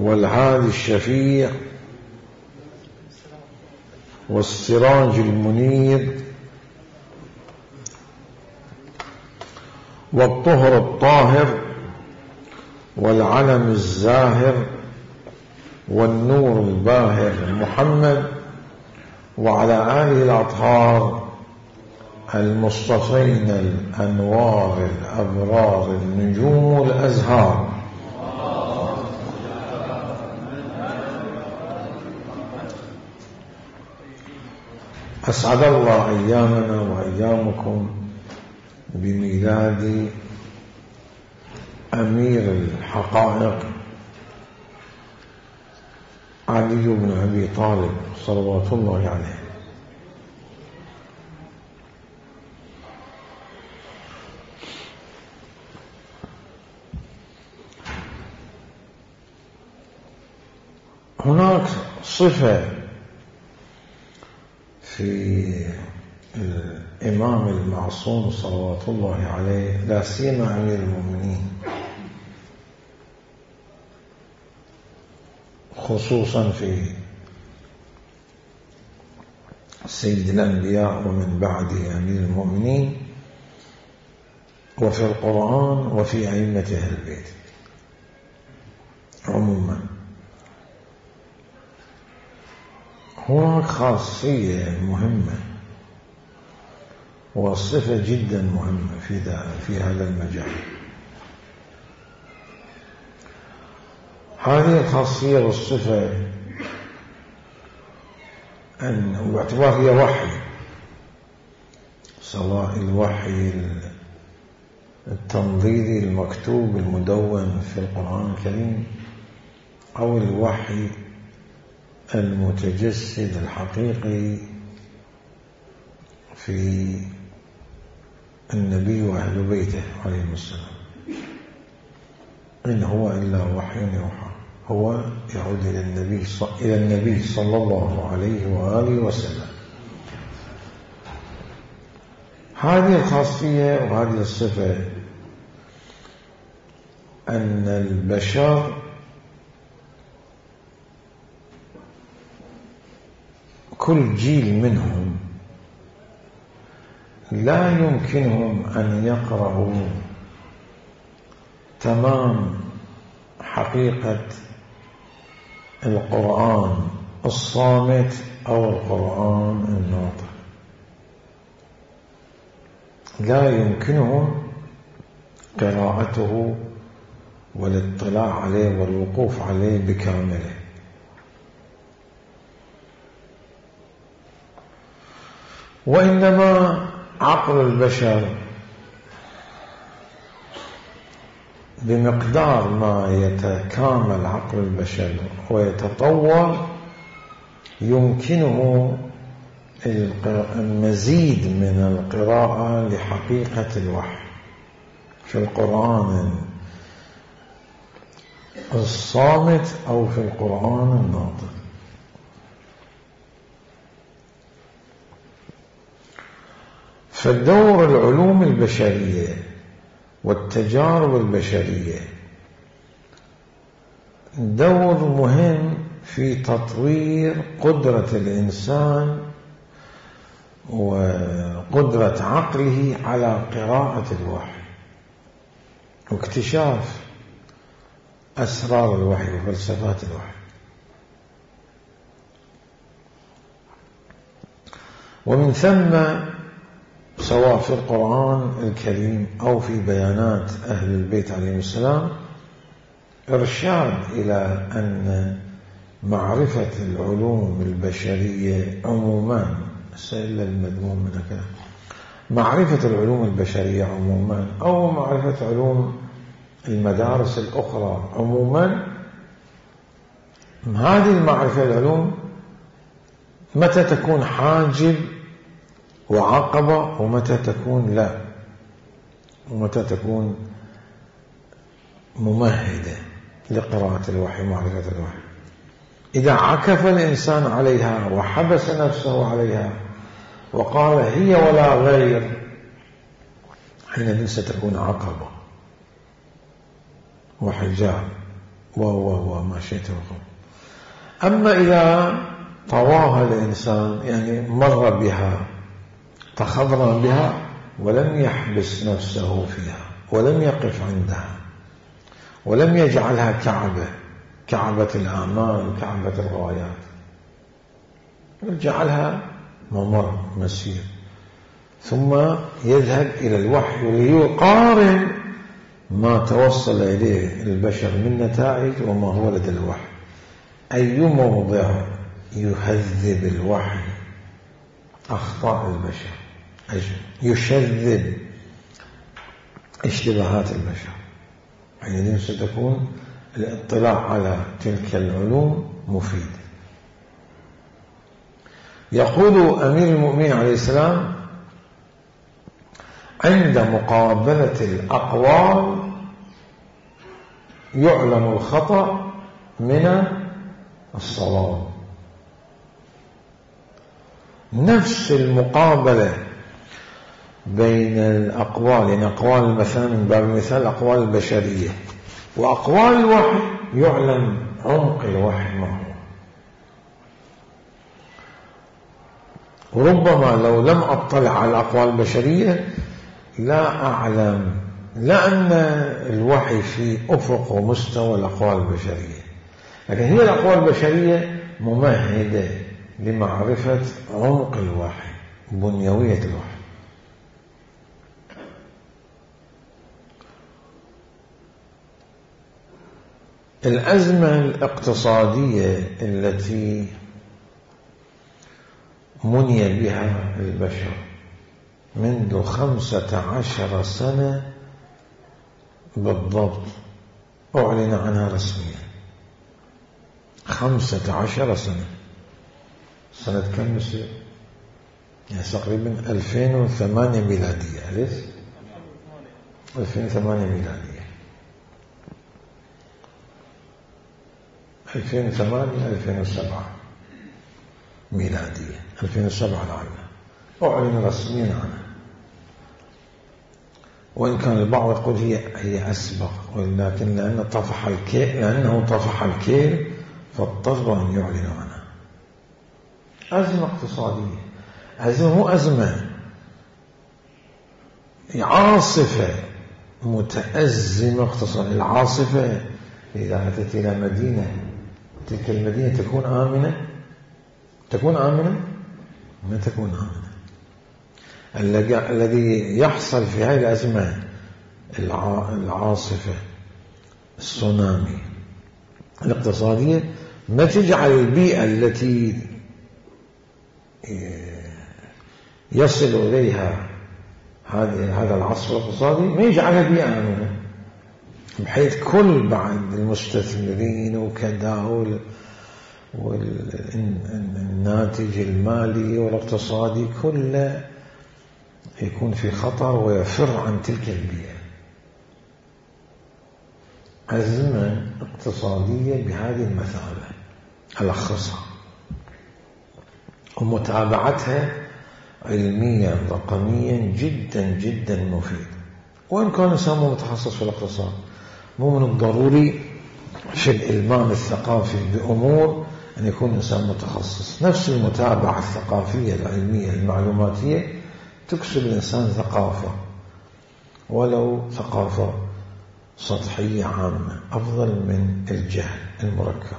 والهادي الشفيع والسراج المنير والطهر الطاهر والعلم الزاهر والنور الباهر محمد وعلى آله الأطهار المصطفين الأنوار الأبرار النجوم الأزهار. أسعد الله أيامنا وأيامكم بميلاد أمير الحقائق علي بن أبي طالب صلوات الله عليه. هناك صفة في الإمام المعصوم صلوات الله عليه، لا سيما أمير المؤمنين، خصوصا في سيد الأنبياء ومن بعده أمير المؤمنين، وفي القرآن وفي أئمة أهل البيت عموما. هناك خاصية مهمة وصفة جدا مهمة في هذا المجال. هذه الخاصية والصفة أن باعتبار هي وحي، سواء الوحي التنظيري المكتوب المدون في القرآن الكريم أو الوحي المتجسد الحقيقي في النبي وأهل بيته عليهم السلام. إن هو إلا وحي يوحى، هو يعود إلى النبي صلى الله عليه وآله وسلم. هذه الخاصية وهذه الصفة أن البشر كل جيل منهم لا يمكنهم أن يقرأوا تمام حقيقة القرآن الصامت أو القرآن الناطق، لا يمكنهم قراءته والاطلاع عليه والوقوف عليه بكامله. وإنما عقل البشر بمقدار ما يتكامل عقل البشر ويتطور يمكنه المزيد من القراءة لحقيقة الوحي في القرآن الصامت أو في القرآن الناطق. فالدور العلوم البشرية والتجارب البشرية دور مهم في تطوير قدرة الإنسان وقدرة عقله على قراءة الوحي واكتشاف أسرار الوحي وفلسفات الوحي. ومن ثم سواء في القرآن الكريم أو في بيانات أهل البيت عليهم السلام إرشاد إلى أن معرفة العلوم البشرية عموما، سئل المذموم من كذا، معرفة العلوم البشرية عموما أو معرفة علوم المدارس الأخرى عموما، هذه المعرفة العلوم متى تكون حاجب وعقبة ومتى تكون لا، ومتى تكون ممهدة لقراءة الوحي ومعرفة الوحي. إذا عكف الإنسان عليها وحبس نفسه عليها وقال هي ولا غير، حينئذ ستكون عقبة وحجاب وما شئت وقم. أما إذا طواها الإنسان يعني مر بها تخضر بها ولم يحبس نفسه فيها ولم يقف عندها ولم يجعلها كعبة الآمال كعبة الغايات، جعلها ممر مسير، ثم يذهب إلى الوحي ليقارن ما توصل إليه البشر من نتائج وما هو لدى الوحي. أي موضع يهذب الوحي أخطاء البشر، يشذب اشتباهات البشر، حينئذ ستكون الاطلاع على تلك العلوم مفيد. يقول أمير المؤمنين عليه السلام: عند مقابلة الأقوال يعلم الخطأ من الصواب. نفس المقابلة بين الأقوال، يعني أقوال مثلا من باب المثال الأقوال البشرية وأقوال الوحي، يعلم عمق الوحي ما هو. وربما لو لم أطلع على الأقوال البشرية لا أعلم، لأن الوحي في أفق ومستوى الأقوال البشرية، لكن هي الأقوال البشرية ممهدة لمعرفة عمق الوحي، بنيوية الوحي. الأزمة الاقتصادية التي مني بها البشر منذ 15 سنة بالضبط أعلن عنها رسميا. 15 سنة، سنة كم يصير؟ يعني تقريبا 2008 ميلادية، أليس 2008 ميلادية، 2008 2007 ميلادية، 2007 لعلها أعلن رسميا عنها. وإن كان البعض يقول هي أسبق، ولكن لأنه طفح الكيل فاضطر أن يعلن عنها. أزمة اقتصادية، أزمة مو أزمة، عاصفة متأزمة اقتصادية. العاصفة إذا أتت إلى مدينة، تلك المدينة تكون آمنة؟ تكون آمنة؟ ما تكون آمنة. الذي يحصل في هذه الأزمة العاصفة السونامي الاقتصادية ما تجعل البيئة التي يصل إليها هذا العصر الاقتصادي ما يجعلها بيئة آمنة، بحيث كل بعد المستثمرين وكذا والناتج المالي والاقتصادي كله يكون في خطر ويفر عن تلك البيئة. أزمة اقتصادية بهذه المثابة ألخصها، ومتابعتها علميا رقميا جدا جدا مفيد. وإن كان إنسان متخصص في الاقتصاد، مو من الضروري في الإلمام الثقافي بأمور أن يكون إنسان متخصص. نفس المتابعة الثقافية العلمية المعلوماتية تكسب الإنسان ثقافة، ولو ثقافة سطحية عامة، أفضل من الجهل المركب.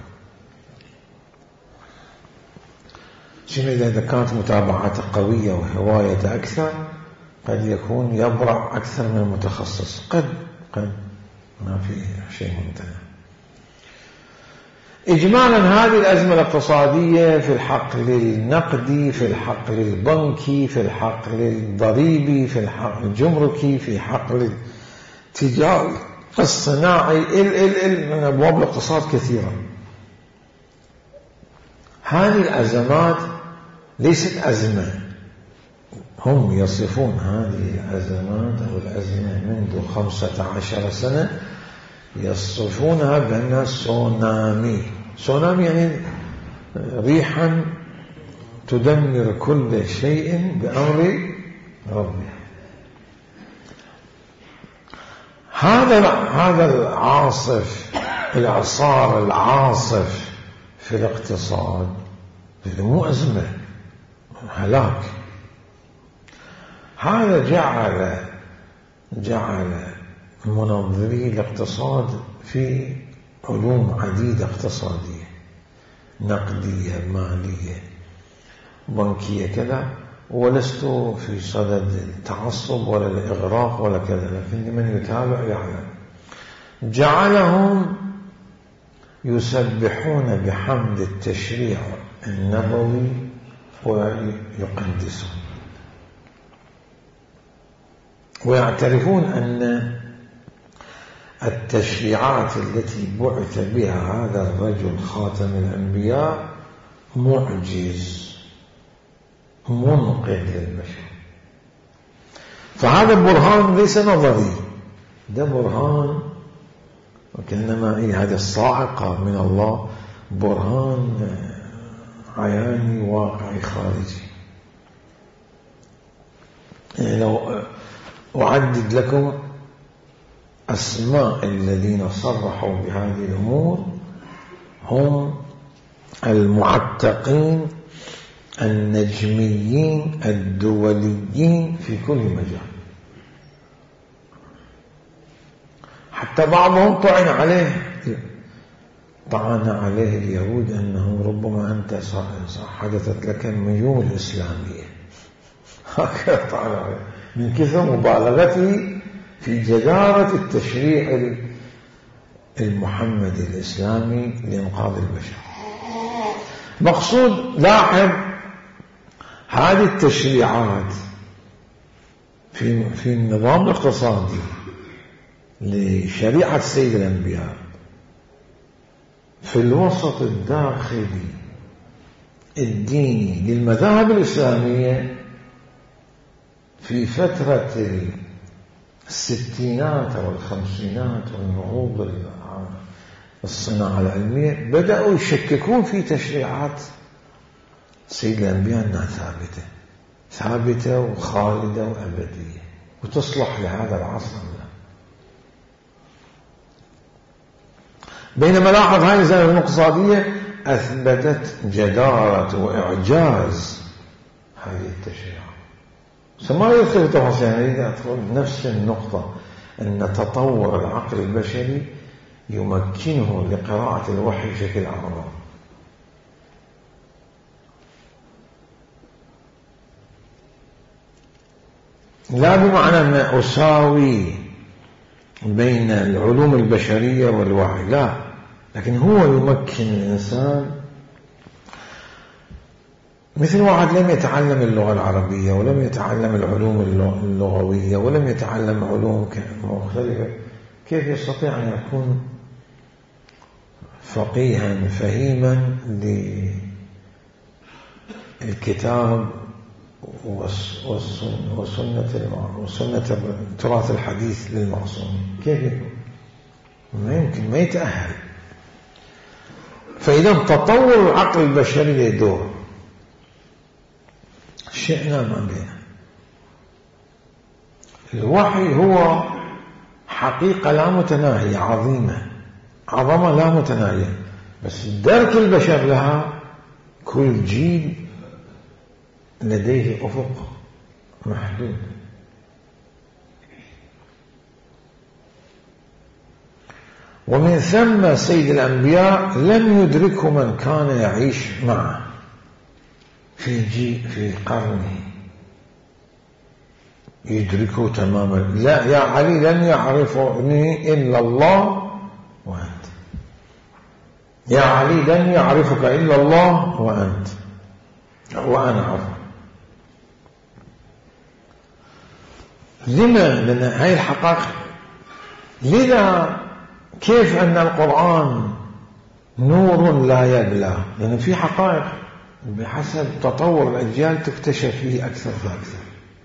شنو إذا كانت متابعته قوية وهوايته أكثر، قد يكون يبرع أكثر من المتخصص، قد ما في شيء منتهى. إجمالا هذه الأزمة الاقتصادية في الحقل النقدي، في الحقل البنكي، في الحقل الضريبي، في الحقل الجمركي، في حقل التجاري الصناعي، من أبواب الاقتصاد كثيرة. هذه الأزمات ليست أزمة، هم يصفون هذه الأزمات أو الأزمة منذ 15 سنة يصفونها بأنها سونامي. سونامي يعني ريحا تدمر كل شيء بأمر ربها. هذا العاصف الإعصار العاصف في الاقتصاد مو أزمة، هلاك. هذا جعل منظري الاقتصاد في علوم عديدة اقتصادية، نقدية، مالية، بنكية، كذا، ولست في صدد التعصب ولا الإغراق ولا كذا، لكن من يتابع يعلم. جعلهم يسبحون بحمد التشريع النبوي ويقدسون، ويعترفون أن التشريعات التي بعث بها هذا الرجل خاتم الأنبياء معجز منقذ للبشر. فهذا برهان ليس نظري، ده برهان وكأنما هذه الصاعقة من الله، برهان عياني واقعي خارجي. يعني لو أعدد لكم أسماء الذين صرحوا بهذه الأمور، هم المعتقين النجميين الدوليين في كل مجال. حتى بعضهم طعن عليه اليهود أنه ربما أنت حدثت لك الميول الإسلامية، هكذا طعن عليه من كثر مبالغته في جدارة التشريع المحمدي الإسلامي لإنقاذ البشر. مقصود لاحظ هذه التشريعات في النظام الاقتصادي لشريعة سيد الأنبياء في الوسط الداخلي الديني للمذاهب الإسلامية في فترة الستينات أو الخمسينات والنهوض الصناعة العلمية بدأوا يشككون في تشريعات سيد الأنبياء أنها ثابتة وخالدة وأبدية وتصلح لهذا العصر. بينما لاحظ هذه الزاوية الاقتصادية أثبتت جدارة وإعجاز هذه التشريعات. ما يدخل تفاصيل، إذا أدخل نفس النقطة أن تطور العقل البشري يمكنه لقراءة الوحي بشكل أعظم. لا بمعنى أن أساوي بين العلوم البشرية والوحي، لا، لكن هو يمكن الإنسان مثل واحد لم يتعلم اللغة العربية ولم يتعلم العلوم اللغوية ولم يتعلم علوم مختلفة، كيف يستطيع أن يكون فقيها فهيما للكتاب وسنة التراث الحديث للمعصوم؟ كيف يكون؟ ما يمكن، ما يتأهل. فإذا تطور العقل البشري له دور، شئنا ما بينا. الوحي هو حقيقة لا متناهية، عظمة لا متناهية، بس درك البشر لها كل جيل لديه أفق محدود. ومن ثم سيد الأنبياء لم يدركه من كان يعيش معه في قرنه، يدركه تماما. لا يا علي لن يعرفني إلا الله وأنت، يا علي لن يعرفك إلا الله وأنت وأنا عفوا. لما؟ لأن هذه الحقائق. لذا كيف أن القرآن نور لا يبلى؟ لأن في حقائق بحسب تطور الأجيال تكتشف فيه أكثر فأكثر.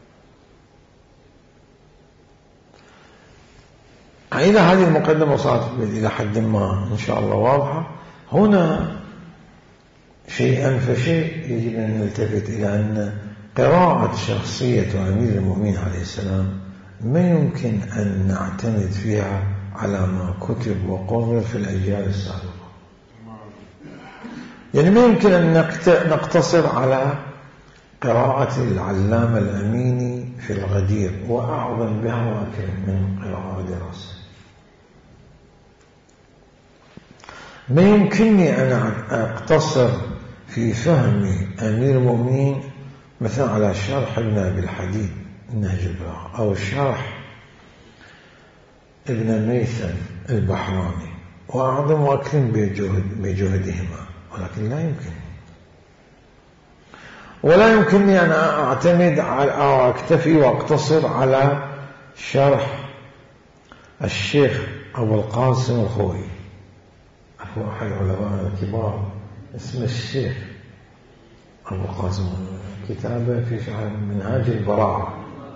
إذا هذه المقدمة صارت إلى حد ما إن شاء الله واضحة، هنا شيئا فشيء يجب أن نلتفت إلى أن قراءة شخصية أمير المؤمنين عليه السلام ما يمكن أن نعتمد فيها على ما كتب وقرر في الأجيال السابقة. يعني ما يمكن أن نقتصر على قراءة العلامة الأميني في الغدير وأعظم بها وأكرم من قراءة دراسة. ما يمكنني أن أقتصر في فهم أمير المؤمنين مثلا على شرح ابن أبي الحديد النهج البلاغة أو شرح ابن ميثم البحراني وأعظم وأكرم بجهدهما، ولكن لا يمكن. ولا يمكنني أن أعتمد أو أكتفي وأقتصر على شرح الشيخ أبو القاسم الخوئي، هو أحد العلماء الكبار، اسمه الشيخ أبو القاسم، كتابه في شرح منهاج البراعة،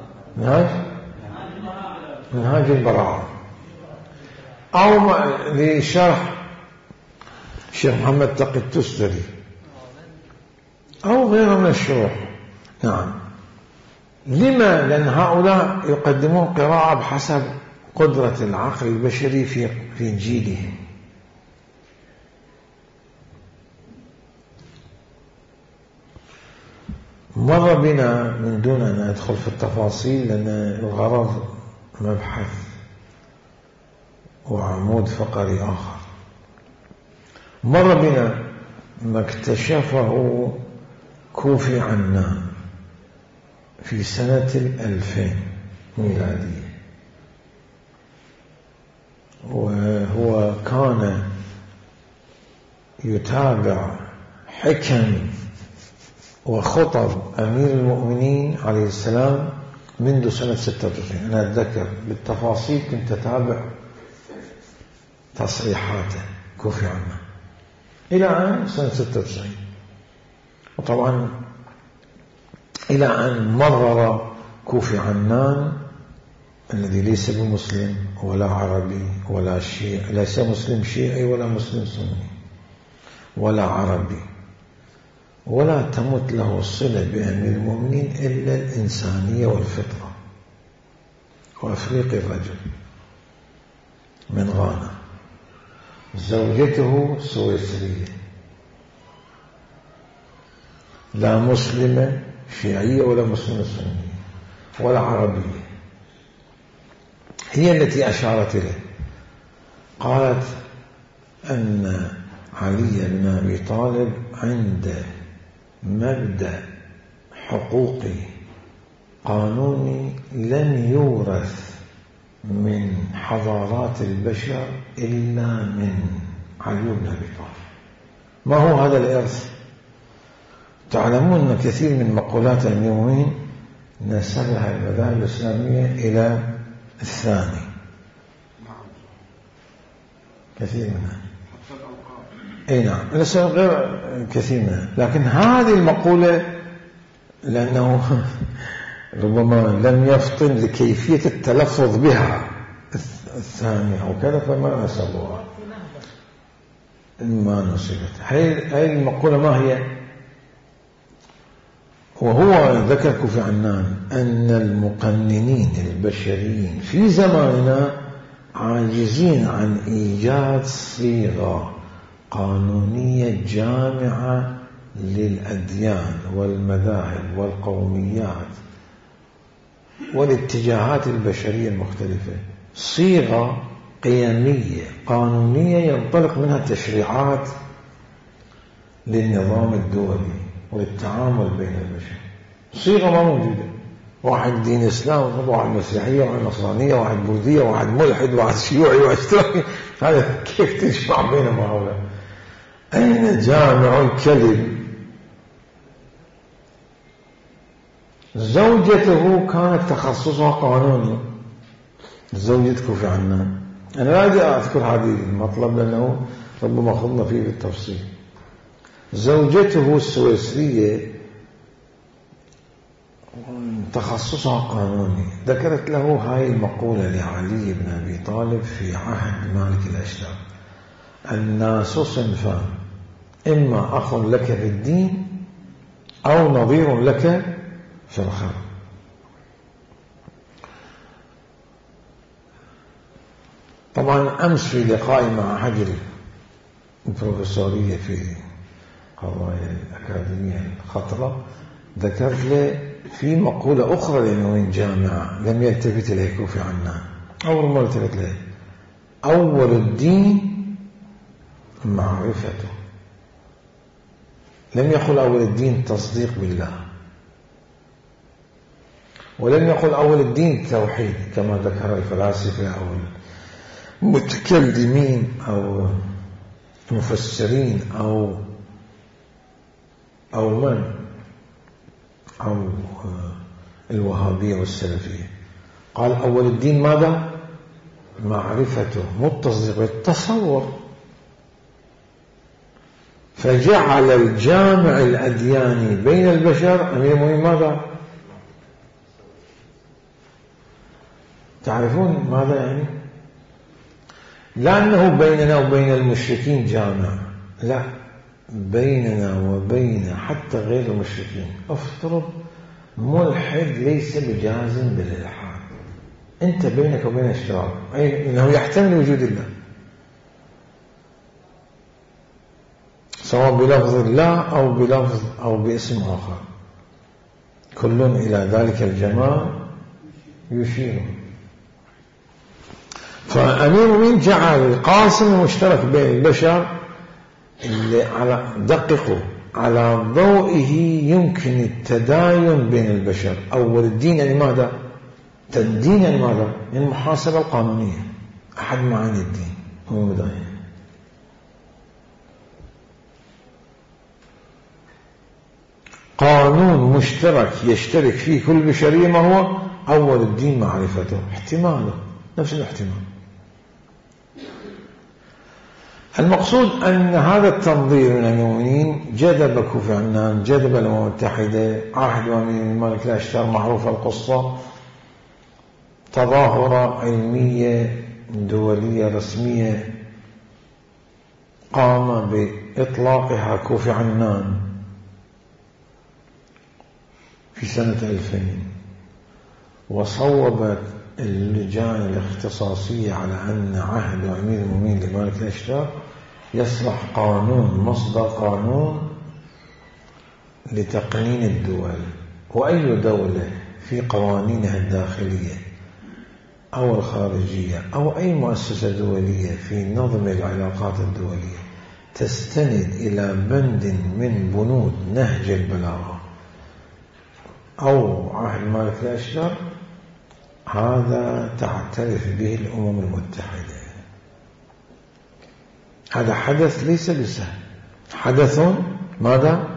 منهاج البراعة، أو لشرح الشيخ محمد تقي التستري أو غيره من الشروح. نعم. لما؟ لأن هؤلاء يقدمون قراءة بحسب قدرة العقل البشري في جيلهم. مر بنا من دون أن أدخل في التفاصيل لأن الغرض مبحث وعمود فقري آخر. مر بنا ما اكتشفه كوفي عنان في سنة 2000 ميلادية، وهو كان يتابع حكم وخطب أمير المؤمنين عليه السلام منذ سنة 96. أنا أتذكر بالتفاصيل، كنت أتابع تصريحاته كوفي عنان إلى أن سنة 96، وطبعا إلى أن مرر كوفي عنان الذي ليس بمسلم ولا عربي ولا شيعي، ليس مسلم شيعي ولا مسلم سني ولا عربي، ولا تمت له الصلة بأمير المؤمنين إلا الإنسانية والفطرة، وأفريقي الرجل من غانا، زوجته سويسرية، لا مسلمة شيعية ولا مسلمة سنية ولا عربية، هي التي أشارت إليه. قالت أن علي بن أبي طالب عند مبدأ حقوقي قانوني لن يورث من حضارات البشر إلا من علي بن أبي طالب. ما هو هذا الإرث؟ تعلمون أن كثير من مقولات أمير المؤمنين نسبها المذاهب الإسلامية إلى الثاني، كثير منها، أي نعم، ليس غير كثير منها، لكن هذه المقولة لأنه ربما لم يفطن لكيفية التلفظ بها الثانية أو كذا فما نسبوها، ما نسبت. هذه المقولة ما هي؟ وهو ذكر كوفي عنان أن المقننين البشريين في زماننا عاجزين عن إيجاد صيغة قانونية جامعة للأديان والمذاهب والقوميات والاتجاهات البشرية المختلفة، صيغة قيمية قانونية ينطلق منها تشريعات للنظام الدولي والتعامل بين البشر. صيغة ما موجودة، واحد دين إسلام، واحد مسيحية، واحد نصرانية، واحد بوذية، واحد ملحد، واحد شيوعي، واحد اشتراكي، هذا كيف تجمع بينهم هؤلاء؟ أين جامع الكلم؟ زوجته كانت تخصصها قانوني، زوجة كوفي عنان. أنا لا أريد أذكر هذه المطلب لأنه ربما خضنا فيه بالتفصيل. زوجته السويسرية تخصصها قانوني، ذكرت له هاي المقولة لعلي بن أبي طالب في عهد مالك الأشتر: الناس صنفان، إما أخ لك في الدين أو نظير لك في الخلق. طبعا أمس في لقائي مع أحد البروفيسورية في قضايا الأكاديمية الخطرة ذكرت له في مقولة أخرى لنوين جامعة لم يلتفت إليه كوفي عنان. أول ما التفت له: أول الدين معرفته. لم يقل أول الدين تصديق بالله، ولم يقل أول الدين التوحيد كما ذكر الفلاسفة أو المتكلمين أو المفسرين أو الوهابية والسلفية. قال أول الدين ماذا؟ معرفته، مو التصديق، التصور. فجعل الجامع الأدياني بين البشر أمير المؤمنين ماذا؟ تعرفون ماذا يعني؟ لا أنه بيننا وبين المشركين جامع، لا، بيننا وبين حتى غير المشركين. افترض ملحد ليس بجازم بالإلحاد، أنت بينك وبين اشتراك، أي أنه يحتمل وجود الله، سواء بلفظ الله أو بلفظ أو باسم آخر، كل إلى ذلك الجمال يشير. فأمير المؤمنين جعل القاسم المشترك بين البشر اللي دققوا على ضوئه يمكن التداين بين البشر. أول الدين يعني ماذا؟ الدين يعني ماذا؟ يعني المحاسبة القانونية، أحد معاني الدين هو مداين. قانون مشترك يشترك فيه كل بشرية، ما هو؟ أول الدين معرفته، احتماله نفس الاحتمال. المقصود أن هذا التنظير من المؤمنين جذب كوفي عنان، جذب الأمم المتحدة، عهد أمير الملك الأشتر معروف القصة، تظاهرة علمية دولية رسمية قام بإطلاقها كوفي عنان في سنة 2000، وصوبت اللجان الاختصاصية على أن عهد أمير المؤمنين للملك الأشتر يصلح قانون، مصدر قانون لتقنين الدول. وأي دولة في قوانينها الداخلية أو الخارجية أو أي مؤسسة دولية في نظم العلاقات الدولية تستند إلى بند من بنود نهج البلاغة أو عهد الملك الأشتر، هذا تعترف به الأمم المتحدة. هذا حدث ليس بسهل، حدث ماذا؟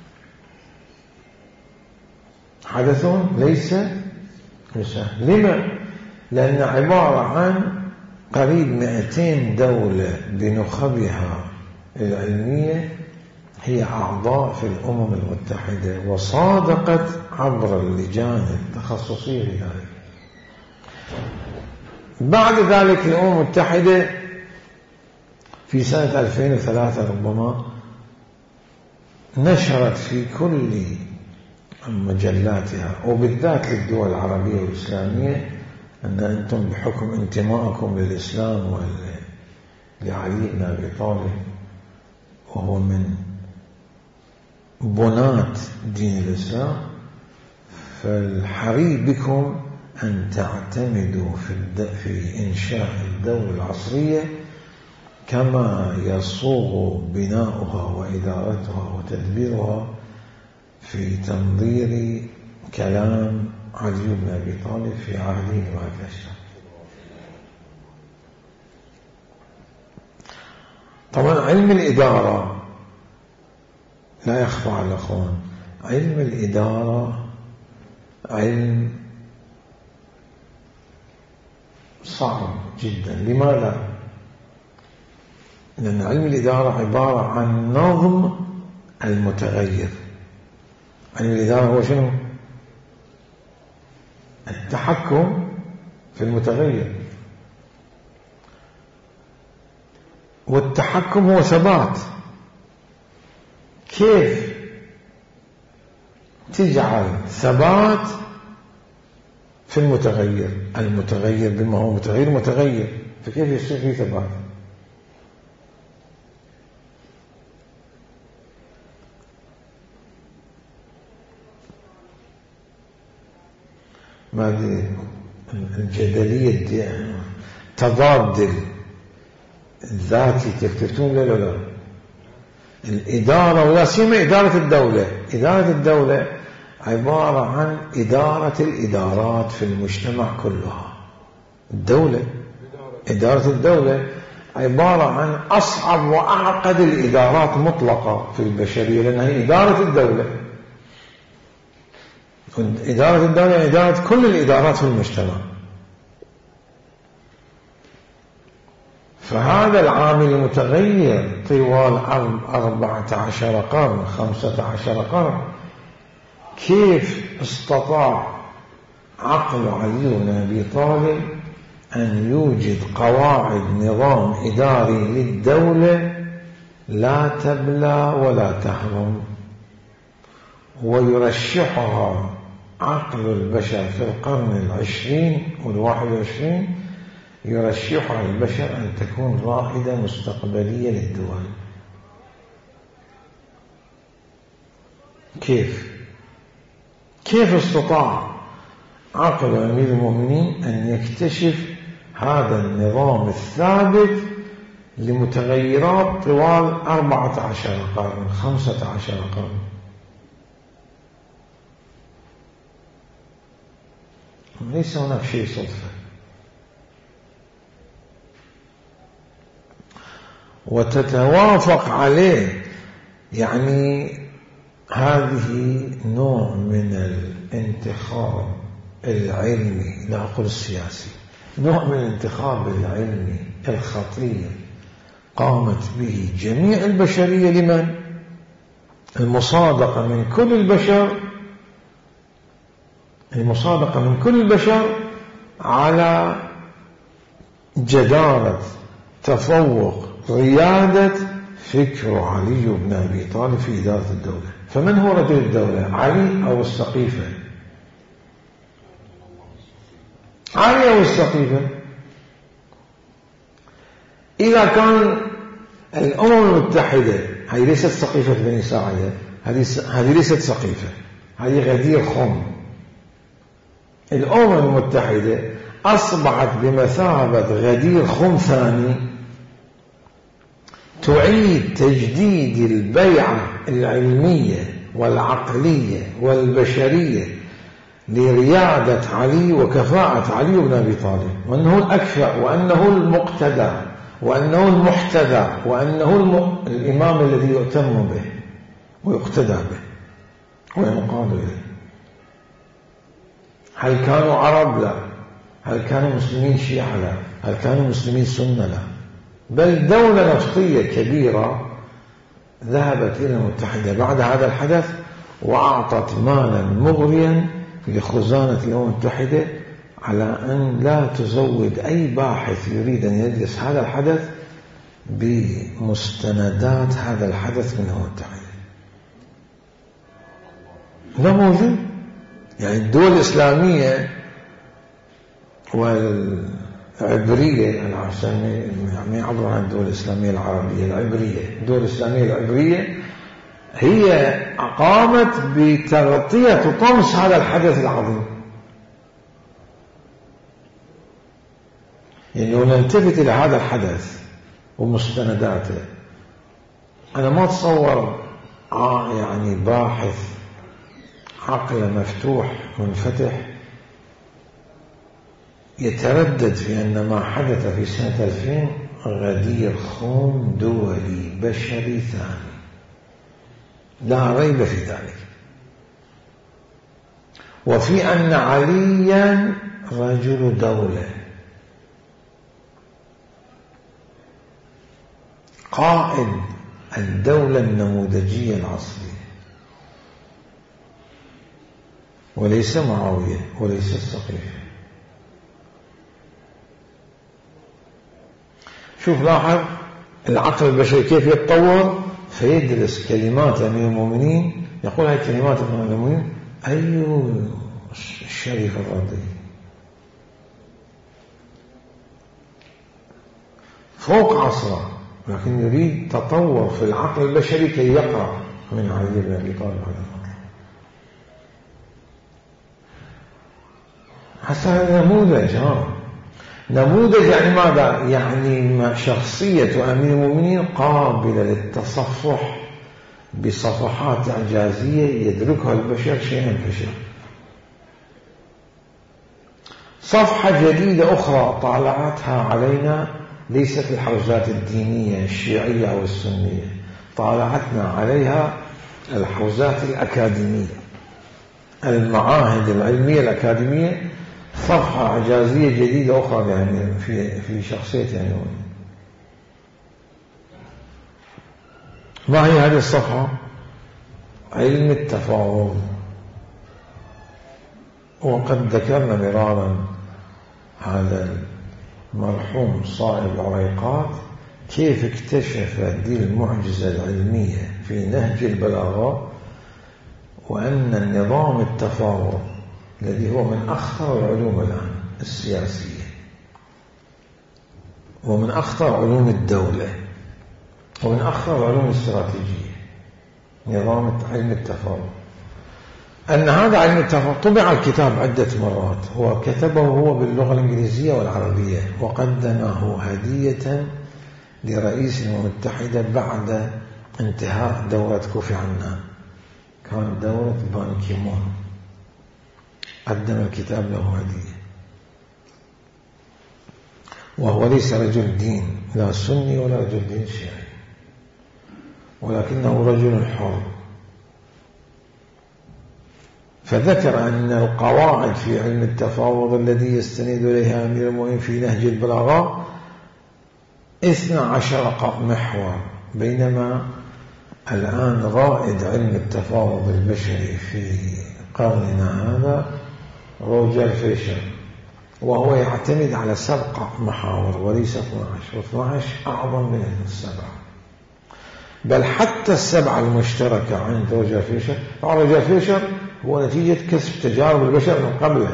حدث ليس بسهل. لما؟ لأن عبارة عن قريب 200 دولة بنخبها العلمية هي أعضاء في الأمم المتحدة، وصادقت عبر اللجان التخصصية لذلك. بعد ذلك الأمم المتحدة في سنة 2003 ربما نشرت في كل مجلاتها وبالذات للدول العربية والإسلامية أن أنتم بحكم انتمائكم للإسلام ولعلي بن أبي طالب وهو من بنات دين الإسلام، فالحري بكم أن تعتمدوا في إنشاء الدولة العصرية كما يصوغ بناؤها وإدارتها وتدبيرها في تنظير كلام علي بن أبي طالب في عهده مع الأشتر. طبعا علم الإدارة لا يخفى على الأخوان، علم الإدارة علم صعب جدا. لماذا؟ لأن علم الإدارة عبارة عن نظم المتغير. علم الإدارة هو شنو؟ التحكم في المتغير، والتحكم هو ثبات. كيف تجعل ثبات في المتغير؟ المتغير بما هو متغير فكيف يصير في ثبات؟ ما دي الجدلية تضاد الذاتي تكتبتون لا لا الإدارة ولا سيما إدارة الدولة. إدارة الدولة عبارة عن إدارة الإدارات في المجتمع كلها. الدولة إدارة الدولة عبارة عن أصعب وأعقد الإدارات مطلقة في البشرية، لأنها إدارة الدولة. إدارة الدولة إدارة كل الإدارات في المجتمع. فهذا العامل المتغير طوال 14 قرن 15 قرن، كيف استطاع عقل علي بن أبي طالب أن يوجد قواعد نظام إداري للدولة لا تبلى ولا تهرم، ويرشحها عقل البشر في القرن 20 وال21، يرشحها البشر أن تكون رائدة مستقبلية للدول. كيف استطاع عقل أمير المؤمنين أن يكتشف هذا النظام الثابت لمتغيرات طوال 14 قرن 15 قرن؟ ليس هناك شيء صدفة. وتتوافق عليه، يعني هذه نوع من الانتخاب العلمي، لا أقول السياسي، نوع من الانتخاب العلمي الخطير قامت به جميع البشرية. لمن؟ المصادقة من كل البشر، المصادقة من كل البشر على جدارة تفوق ريادة فكر علي بن أبي طالب في إدارة الدولة. فمن هو رجل الدولة؟ علي أو السقيفة؟ علي أو السقيفة؟ إذا كان الأمم المتحدة، هذه ليست سقيفة بني ساعدة، هذه ليست سقيفة، هذه غدير خم. الأمم المتحدة أصبحت بمثابة غدير خم ثاني، تعيد تجديد البيعة العلمية والعقلية والبشرية لريادة علي وكفاءة علي بن أبي طالب، وأنه الأكفأ، وأنه المقتدى، وأنه المحتذى، وأنه الإمام الذي يؤتم به ويقتدى به وينقاد به. هل كانوا عرب؟ لا. هل كانوا مسلمين شيعة؟ لا. هل كانوا مسلمين سنة؟ لا. بل دولة نفطية كبيرة ذهبت إلى المتحدة بعد هذا الحدث وأعطت مالا مغريا لخزانة الأمم المتحدة على أن لا تزود أي باحث يريد أن يدرس هذا الحدث بمستندات هذا الحدث من الأمم المتحدة. لا موجود. يعني الدول الإسلامية والعبرية، أنا ما يعبر عن الدول الإسلامية العربية، العبرية، الدول الإسلامية العبرية هي قامت بتغطية وطمس هذا الحدث العظيم. يعني لو نلتفت إلى هذا الحدث ومستنداته، أنا ما أتصور يعني باحث عقل مفتوح منفتح يتردد في أن ما حدث في سنة 2000 غدير خون دولي بشري ثاني، لا ريب في ذلك. وفي أن عليا رجل دولة قائد الدولة النموذجية العصرية، وليس معاوية وليس السقيفة. شوف لاحظ العقل البشري كيف يتطور، فيدرس كلمات أمير المؤمنين، يقول هاي كلمات أمير المؤمنين أيوه الشريف الرضي، فوق عصره، لكن يريد تطور في العقل البشري كي يقرأ من علي بن أبي طالب عليه الصلاة. هذا نموذج. نموذج يعني ماذا؟ يعني شخصية أمير المؤمنين قابلة للتصفح بصفحات إعجازية يدركها البشر شيئا فشيئا. صفحة جديدة أخرى طالعتها علينا ليست الحوزات الدينية الشيعية أو السنية، طالعتنا عليها الحوزات الأكاديمية، المعاهد العلمية الأكاديمية، صفحة إعجازية جديدة أخرى يعني في شخصية يعني. ما هي هذه الصفحة؟ علم التفاوض. وقد ذكرنا مرارا هذا المرحوم صائب عريقات كيف اكتشف هذه المعجزة العلمية في نهج البلاغة، وأن النظام التفاوض الذي هو من أخطر العلوم الآن السياسية ومن أخطر علوم الدولة ومن أخطر العلوم الاستراتيجية، نظام علم التفاوض، أن هذا علم التفاوض طبع الكتاب عدة مرات، هو كتبه هو باللغة الإنجليزية والعربية، وقدمه هدية لرئيس الأمم المتحدة بعد انتهاء دورة كوفي عنان، كانت دورة بان كيمون، قدم الكتاب له هدية. وهو ليس رجل دين لا سني ولا رجل دين شيعي، ولكنه رجل حر. فذكر أن القواعد في علم التفاوض الذي يستند إليها أمير المؤمنين في نهج البلاغة 12 محور، بينما الآن رائد علم التفاوض البشري في قرننا هذا روجر فيشر، وهو يعتمد على 7 محاور وليس 12، و12 أعظم من 7، بل حتى 7 المشتركة عند روجر فيشر. روجر فيشر هو نتيجة كسب تجارب البشر من قبله.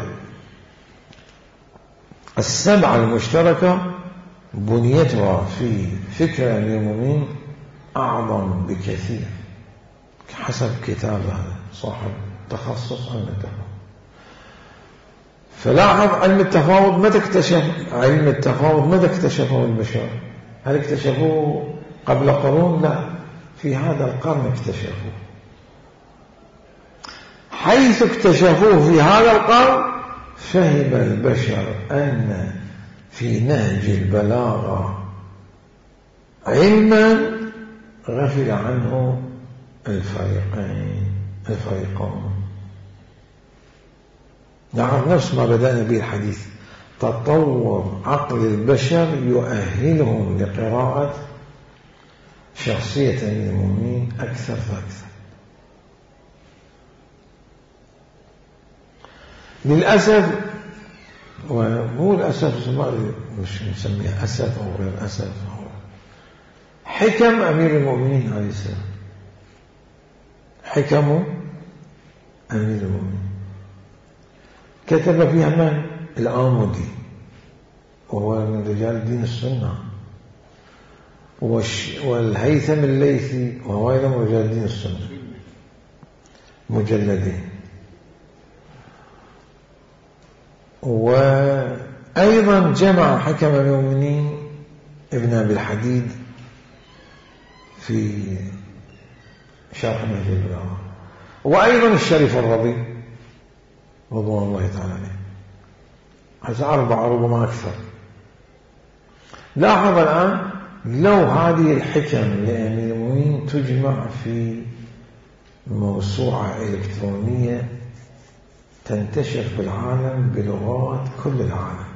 7 المشتركة بنيتها في فكر أمير المؤمنين أعظم بكثير، حسب كتابه صاحب تخصص علم التفاوض. فلاحظ علم التفاوض متى اكتشفه البشر؟ هل اكتشفوه قبل قرون؟ لا، في هذا القرن اكتشفوه. حيث اكتشفوه في هذا القرن فهم البشر أن في نهج البلاغة علما غفل عنه الفريقون. نعرف نفس ما بدأنا به الحديث، تطور عقل البشر يؤهلهم لقراءة شخصية أمير المؤمنين أكثر فأكثر. للأسف، ومو الأسف مش نسميها أسف أو غير أسف، حكم أمير المؤمنين عليه السلام، حكم أمير المؤمنين كتب فيها من؟ الآمدي، وهو من رجال دين السنة، والهيثم الليثي، وهو أيضا من رجال دين السنة، مجلدين. وأيضا جمع حكم أمير المؤمنين ابن أبي الحديد في شرح نهج البلاغة، وأيضا الشريف الرضي رضوان الله تعالى عليه، هذا 4 ربما أكثر. لاحظ الآن لو هذه الحكم لأمير المؤمنين تجمع في موسوعة إلكترونية تنتشر في العالم بلغات كل العالم،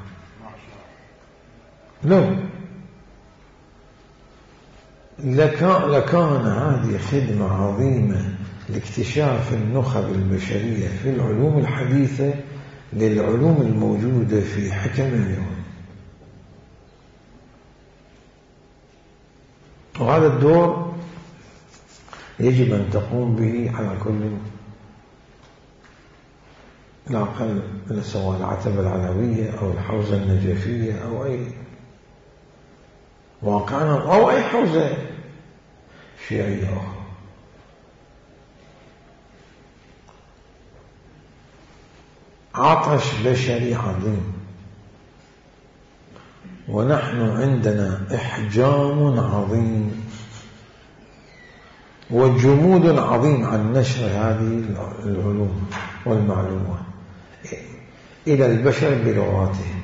لكان هذه خدمة عظيمة لاكتشاف النخب البشرية في العلوم الحديثة للعلوم الموجودة في حكم اليوم. وهذا الدور يجب أن تقوم به على كل، لا أقل، سواء العتبة العلوية أو الحوزة النجفية أو أي واقعنا أو أي حوزة شيعية أخرى. عطش بشري عظيم، ونحن عندنا إحجام عظيم وجمود عظيم عن نشر هذه العلوم والمعلومات إلى البشر بلغاتهم.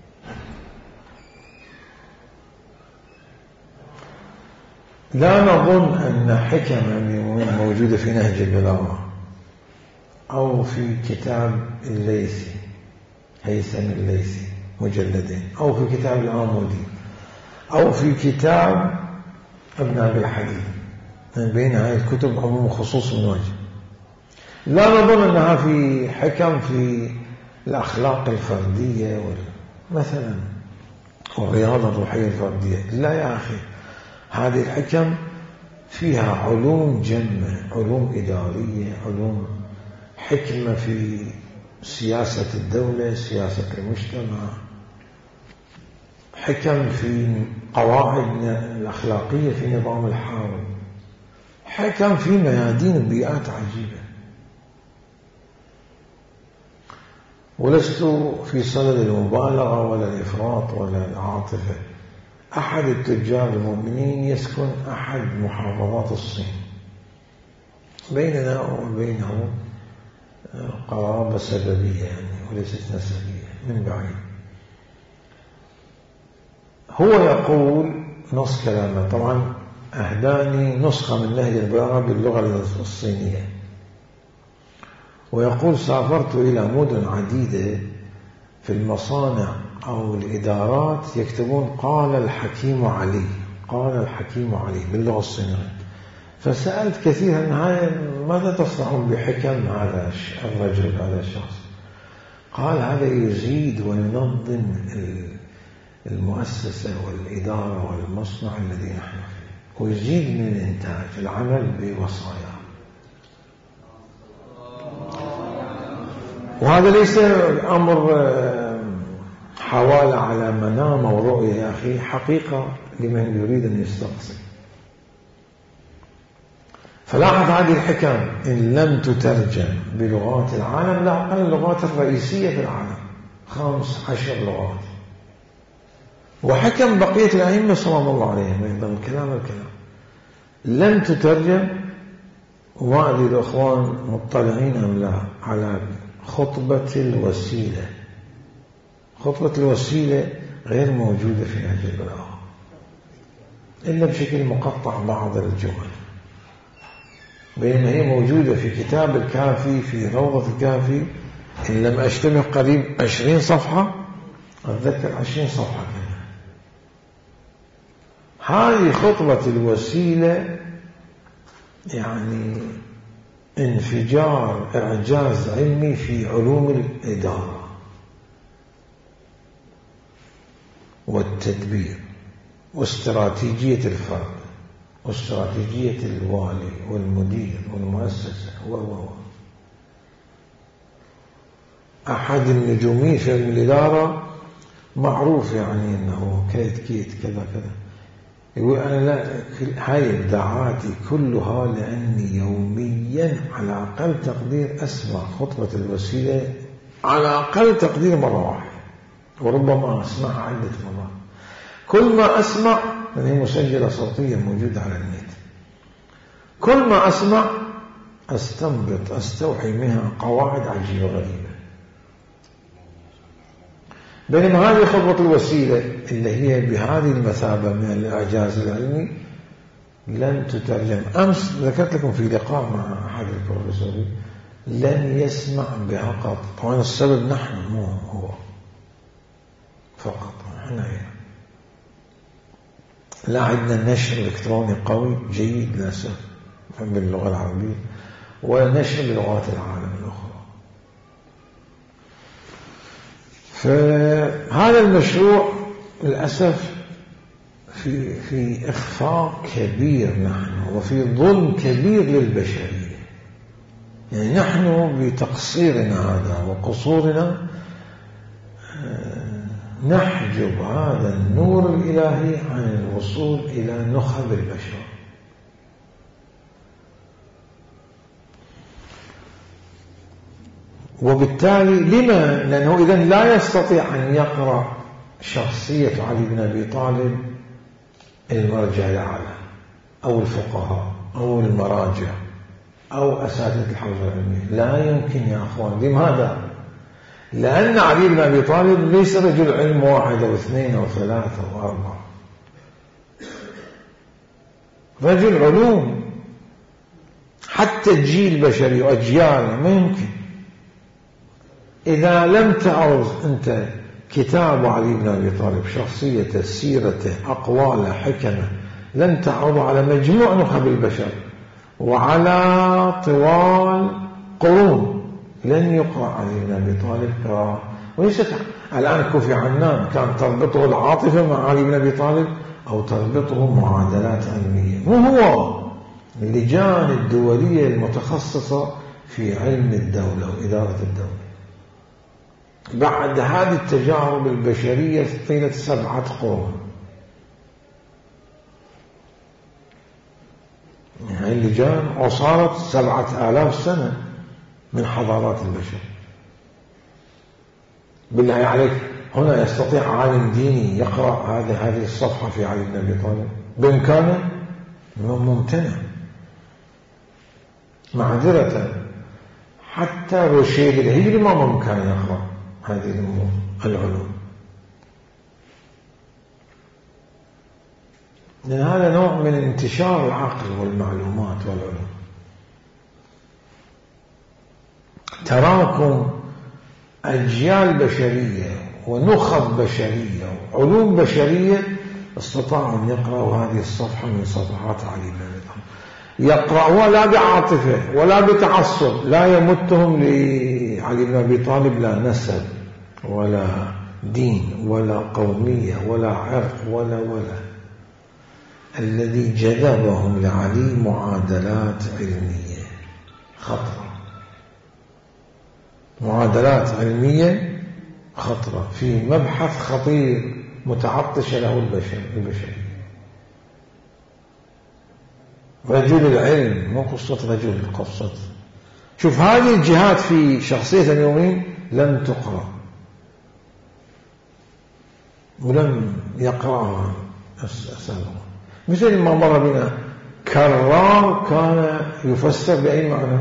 لا نظن أن حكم موجودة في نهج البلاغة أو في كتاب الليثي هيثم الليثي مجلدين، أو في كتاب العامودي، أو في كتاب ابن أبي الحديد، من بين هذه الكتب عموم وخصوص من وجه. لا نظن أنها في حكم في الأخلاق الفردية مثلا والرياضة الروحية الفردية. لا يا أخي، هذه الحكم فيها علوم جمة، علوم إدارية، علوم حكمة في سياسة الدولة، سياسة المجتمع، حكم في قواعد الأخلاقية في نظام الحارب، حكم في ميادين بيئات عجيبة. ولست في صدد المبالغة ولا الإفراط ولا العاطفة. أحد التجار المؤمنين يسكن أحد محافظات الصين، بيننا وبينه قرابة سببية يعني وليست نسبية من بعيد. هو يقول نص كلامه، طبعا أهداني نسخة من نهج البلاغة باللغة الصينية، ويقول سافرت إلى مدن عديدة في المصانع أو الإدارات يكتبون قال الحكيم علي، قال الحكيم علي باللغة الصينية. فسألت كثيرا ماذا تصنعون بحكم هذا الرجل هذا الشخص؟ قال هذا يزيد وينظم المؤسسة والإدارة والمصنع الذي نحن فيه، ويزيد من الإنتاج، العمل بوصايا. وهذا ليس أمر حوالة على منام أو رؤية يا أخي، حقيقة لمن يريد أن يستقصي. فلاحظ هذه الحكم إن لم تترجم بلغات العالم، لا أقل اللغات الرئيسية في العالم 15 لغات، وحكم بقية الأئمة سلام الله عليهم أيضا الكلام لم تترجم. وما أدري الأخوان مطلعين أم لا على خطبة الوسيلة. خطبة الوسيلة غير موجودة في نهج البلاغة إلا بشكل مقطع بعض الجمل، بينما هي موجودة في كتاب الكافي، في روضة الكافي، إن لم أجتمع قريب 20 صفحة، أتذكر 20 صفحة كده. هذه خطبة الوسيلة يعني انفجار إعجاز علمي في علوم الإدارة والتدبير واستراتيجية الفرد واستراتيجية الوالي والمدير والمؤسسة أحد النجومين في علم الإدارة معروف يعني أنه كيت كذا كذا، يقول أنا لا، هاي إبداعاتي كلها لأني يوميا على أقل تقدير أسمع خطبة الوسيلة على أقل تقدير مرة واحدة، وربما أسمعها عدة مرات. كل ما أسمع، لأن هي مسجلة صوتية موجودة على النت، كل ما أسمع أستنبط أستوحي منها قواعد عجيبة غريبة. بينما هذه خطبة الوسيلة اللي هي بهذه المثابة من الإعجاز العلمي لن تترجم. أمس ذكرت لكم في لقاء مع أحد البروفيسورين لن يسمع بها قط. طبعا السبب نحن مو هو فقط، احنا لا عندنا نشر إلكتروني قوي جيد للأسف باللغة العربية، ونشر بلغات العالم الأخرى. فهذا المشروع للأسف في إخفاق كبير نحن، وفي ظلم كبير للبشرية. يعني نحن بتقصيرنا هذا وقصورنا نحجب هذا النور الإلهي عن الوصول إلى نخب البشر. وبالتالي لما؟ لأنه إذن لا يستطيع أن يقرأ شخصية علي بن أبي طالب المرجع الأعلى أو الفقهاء أو المراجع أو أساتذة الحوزة العلمية. لا يمكن يا أخوان. لماذا؟ لأن علي بن أبي طالب ليس رجل علم واحد أو اثنين أو ثلاثة أو أربعة، رجل علوم. حتى الجيل البشري وأجيال ما يمكن. إذا لم تعرض أنت كتاب علي بن أبي طالب، شخصيته، سيرته، أقواله، حكمه، لن تعرض على مجموع نخب البشر وعلى طوال قرون لن يقرأ علي بن أبي طالب قراءة. وليست الآن كوفي عنان كان تربطه العاطفة مع علي بن أبي طالب أو تربطه معادلات علمية. مو هو اللجان الدولية المتخصصة في علم الدولة وإدارة الدولة بعد هذه التجارب البشرية طيلة 7 قرون. يعني اللجان عصارت 7000 سنة من حضارات البشر. بالله عليك، هنا يستطيع عالم ديني يقرأ هذه الصفحة في علي بن أبي طالب بإمكانه؟ ممتنع. معذرة، حتى روشيد الهجري ما ممكن يقرأ هذه العلوم، لأن هذا نوع من انتشار العقل والمعلومات والعلوم. تراكم أجيال بشرية ونخب بشرية وعلوم بشرية استطاعوا أن يقرأوا هذه الصفحة من صفحات علي بن أبي طالب. يقرأوها لا بعاطفة ولا بتعصب، لا يمتهم لعلي بن أبي طالب لا نسب ولا دين ولا قومية ولا عرق ولا الذي جذبهم لعلي معادلات علمية خطرة، معادلات علمية خطرة في مبحث خطير متعطش له البشرية. رجل العلم، مو قصة رجل، قصة. شوف هذه الجهات في شخصية اليومين لم تقرأ ولم يقرأها أسأله. مثل ما مر بنا كرار كان يفسر بأي معنى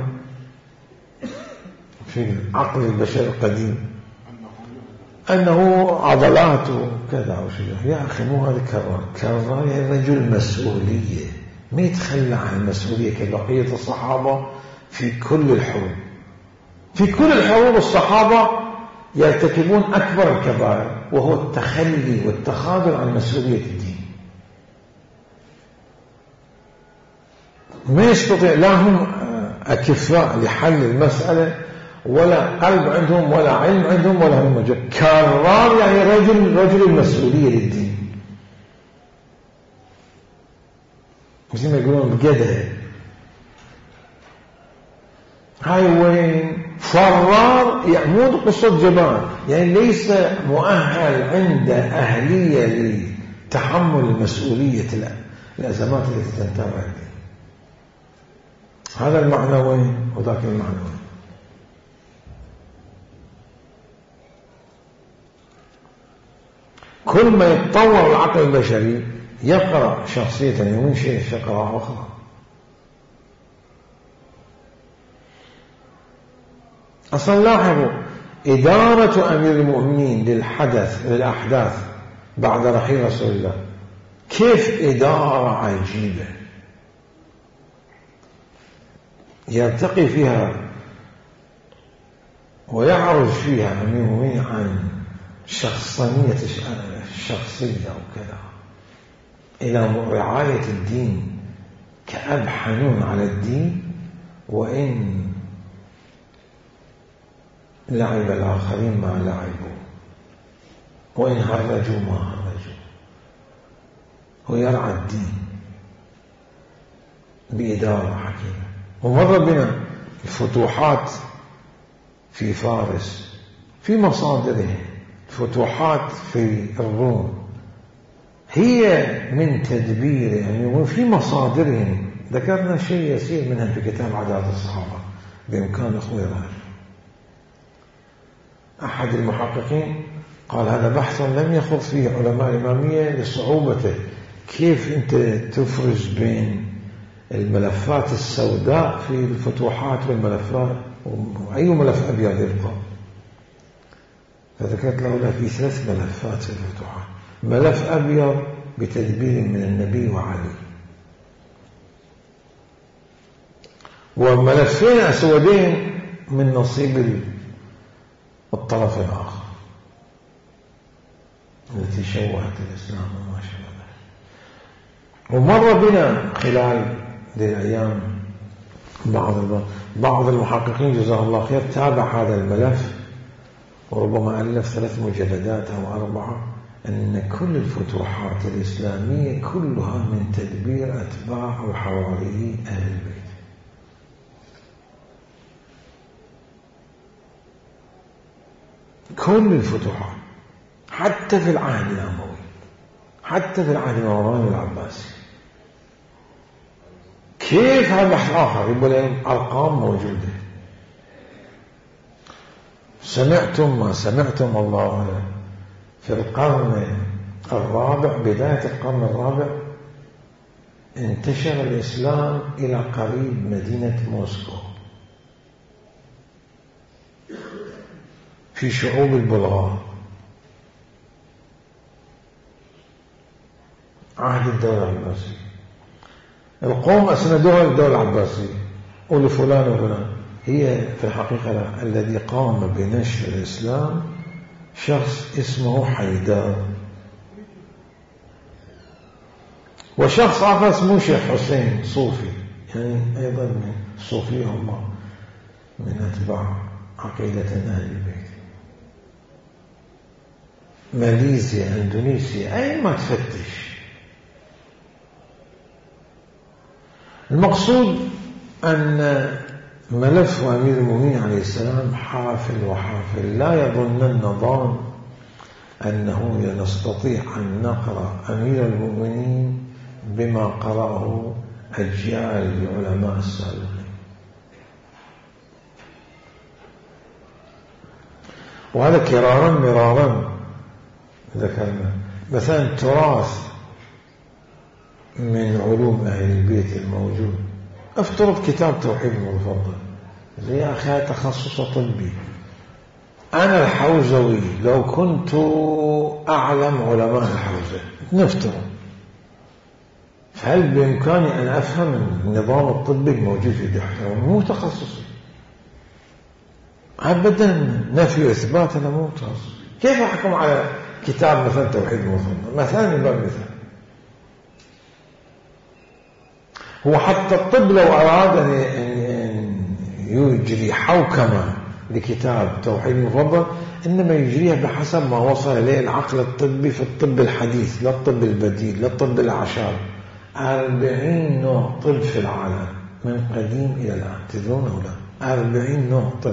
في عقل البشر القديم أنه عضلاته كذا أو شيء. يا أخي مو هذا كرار يعني رجل مسؤولية، ما يتخلى عن المسؤولية كبقية الصحابة في كل الحروب. في كل الحروب الصحابة يرتكبون أكبر الكبائر وهو التخلي والتخاذل عن مسؤولية الدين. ما يستطيع، لا هم أكفاء لحل المسألة ولا قلب عندهم ولا علم عندهم ولا هم مجال. كرار يعني رجل المسؤولية للدين، مثل ما يقولون بقدر. هاي وين فرار يعمود قصة جبان، يعني ليس مؤهل عنده أهلية لتحمل المسؤولية الأزمات التي تنتابع الدين. هذا المعنى وين وذاك المعنى وين. كل ما يتطور العقل البشري يقرأ شخصية يومين شيء قراءة أخرى. أصلا لاحظوا إدارة أمير المؤمنين للأحداث بعد رحيل رسول الله كيف إدارة عجيبة، يرتقي فيها ويعرج فيها أمير المؤمنين عن شخصانية الشخصية وكذا إلى رعاية الدين كأب حنون على الدين، وإن لعب الآخرين ما لعبوا وإن هرجوا ما هرجوا، ويرعى الدين بإدارة حكيمة. ومر بنا الفتوحات في فارس في مصادرها فتوحات في الروم هي من تدبير يعني، وفي مصادرهم ذكرنا شيء يسير منها في كتاب عادات الصحابة بإمكان أخوي رأي. أحد المحققين قال هذا بحث لم يخض فيه علماء الإمامية لصعوبته، كيف أنت تفرز بين الملفات السوداء في الفتوحات والملفات، وأي ملف أبيض يبقى. فذكرت له لا، في 3 ملفات في الفتوحات، ملف أبيض بتدبير من النبي وعلي، وملفين أسودين من نصيب الطرف الآخر التي شوهت الإسلام وما شابه. ومر بنا خلال الأيام بعض المحققين جزاه الله خير تابع هذا الملف، وربما ألف 3 مجلدات أو 4، أن كل الفتوحات الإسلامية كلها من تدبير أتباع وحواري أهل البيت. كل الفتوحات حتى في العهد الأموي، حتى في العهد المرواني والعباسي. كيف هذا بحث آخر يقول أرقام موجودة. سمعتم ما سمعتم الله أعلم، في القرن الرابع، بداية القرن الرابع، انتشر الإسلام إلى قريب مدينة موسكو في شعوب البلغار، عهد الدولة العباسية. القوم أسندوها للدولة العباسية ولفلان وفلان. هي في الحقيقة الذي قام بنشر الإسلام شخص اسمه حيدر، وشخص آخر اسمه شيخ حسين صوفي، يعني أيضا من الصوفية، هم من أتباع عقيدة أهل البيت. ماليزيا، إندونيسيا، أي ما تفتش. المقصود أن ملف أمير المؤمنين عليه السلام حافل وحافل. لا يظنن ظان أنه نستطيع أن نقرأ أمير المؤمنين بما قرأه أجيال العلماء السابقين. وهذا كرارا مرارا ذكرنا. مثلا تراث من علوم أهل البيت الموجود، افترض كتاب توحيد المفضل، يا أخي تخصص طبي. أنا الحوزوي لو كنت أعلم علماء الحوزة نفترض، فهل بإمكاني أن أفهم النظام الطبي الموجود في دحته؟ مو تخصصي أبدا، نفي وإثبات أنا مو تخصصي. كيف أحكم على كتاب مثلا توحيد المفضل مثلا؟ مثال هو حتى الطب لو أراد أن يجري حوكمة لكتاب توحيد المفضل إنما يجريها بحسب ما وصل إليه العقل الطبي في الطب الحديث، لا الطب البديل، لا الطب الأعشاب. 40 نوع طب في العالم من قديم إلى الآن، تدرون أو لا؟ 40 نوع طب.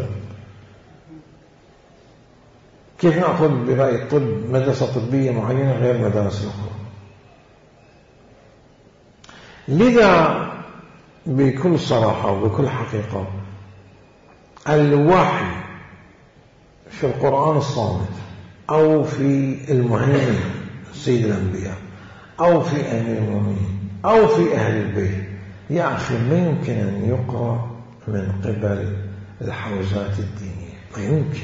كيف نأخذ برأي الطب مدرسة طبية معينة غير مدارس الأخرى؟ لذا بكل صراحة وبكل حقيقة الوحي في القرآن الصامت أو في المهيمن سيد الأنبياء أو في أمير المؤمنين أو في أهل البيت، يا أخي ما يمكن أن يقرأ من قبل الحوزات الدينية، ما يمكن.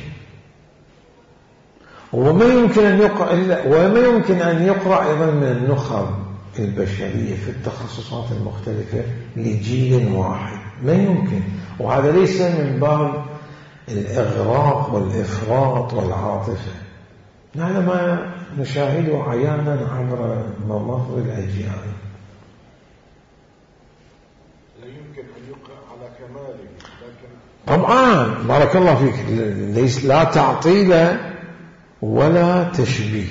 وما يمكن أن يقرأ أيضا من النخب البشرية في التخصصات المختلفة لجيل واحد، ما يمكن. وهذا ليس من باب الإغراق والإفراط والعاطفة، هذا ما نشاهده عيانا عبر ممر الأجيال. لا يمكن أن يقرأ على كماله، لكن طبعا بارك الله فيك، ليس لا تعطيل ولا تشبيه.